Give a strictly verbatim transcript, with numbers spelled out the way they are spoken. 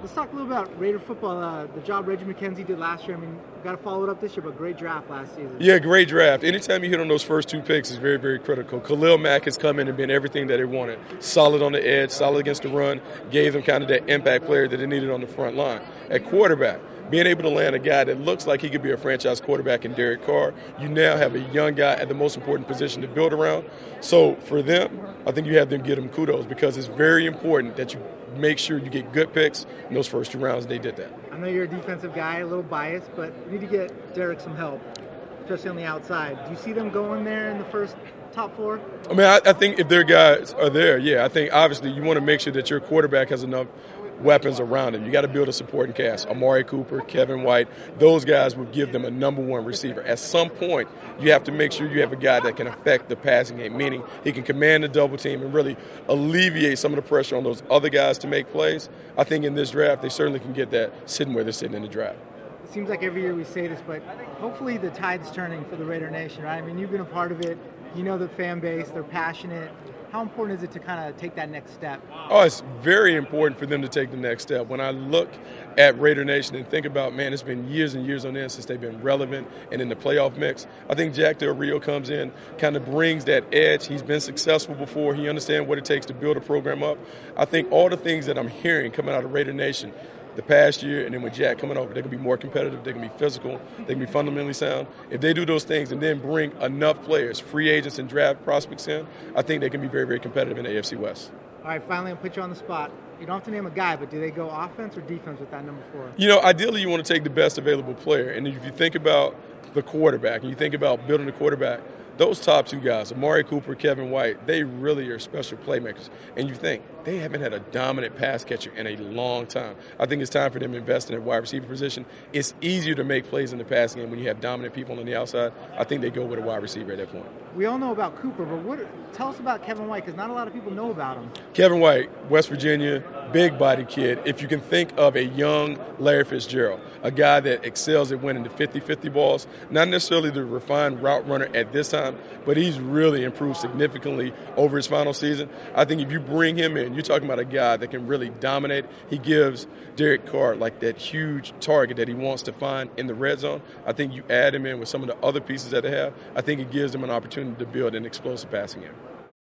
Let's talk a little about Raider football. Uh, the job Reggie McKenzie did last year. I mean, got to follow it up this year, but great draft last season. Yeah, great draft. Anytime you hit on those first two picks is very, very critical. Khalil Mack has come in and been everything that they wanted. Solid on the edge, solid against the run, gave them kind of that impact player that they needed on the front line. At quarterback, being able to land a guy that looks like he could be a franchise quarterback in Derek Carr, you now have a young guy at the most important position to build around. So for them, I think you have to give them kudos because it's very important that you make sure you get good picks in those first two rounds. They did that. I know you're a defensive guy, a little biased, but you need to get Derek some help, especially on the outside. Do you see them going there in the first top four? I mean, I, I think if their guys are there, yeah, I think obviously you want to make sure that your quarterback has enough weapons around him. You got to build a supporting cast. Amari Cooper, Kevin White, those guys will give them a number one receiver. At some point, you have to make sure you have a guy that can affect the passing game, meaning he can command the double team and really alleviate some of the pressure on those other guys to make plays. I think in this draft, they certainly can get that sitting where they're sitting in the draft. It seems like every year we say this, but hopefully the tide's turning for the Raider Nation, right? I mean, you've been a part of it. You know the fan base. They're passionate. How important is it to kind of take that next step? Oh, it's very important for them to take the next step. When I look at Raider Nation and think about, man, it's been years and years on end since they've been relevant and in the playoff mix. I think Jack Del Rio comes in, kind of brings that edge. He's been successful before. He understands what it takes to build a program up. I think all the things that I'm hearing coming out of Raider Nation the past year, and then with Jack coming over, they can be more competitive, they can be physical, they can be fundamentally sound. If they do those things and then bring enough players, free agents and draft prospects in, I think they can be very, very competitive in the A F C West. All right, finally, I'll put you on the spot. You don't have to name a guy, but do they go offense or defense with that number four? You know, ideally you want to take the best available player, and if you think about the quarterback and you think about building the quarterback, those top two guys, Amari Cooper, Kevin White, they really are special playmakers. And you think, they haven't had a dominant pass catcher in a long time. I think it's time for them to invest in a wide receiver position. It's easier to make plays in the passing game when you have dominant people on the outside. I think they go with a wide receiver at that point. We all know about Cooper, but what? Tell us about Kevin White, because not a lot of people know about him. Kevin White, West Virginia, big-bodied kid. If you can think of a young Larry Fitzgerald, a guy that excels at winning the fifty-fifty balls, not necessarily the refined route runner at this time, but he's really improved significantly over his final season. I think if you bring him in, you're talking about a guy that can really dominate. He gives Derek Carr like that huge target that he wants to find in the red zone. I think you add him in with some of the other pieces that they have, I think it gives them an opportunity to build an explosive passing game.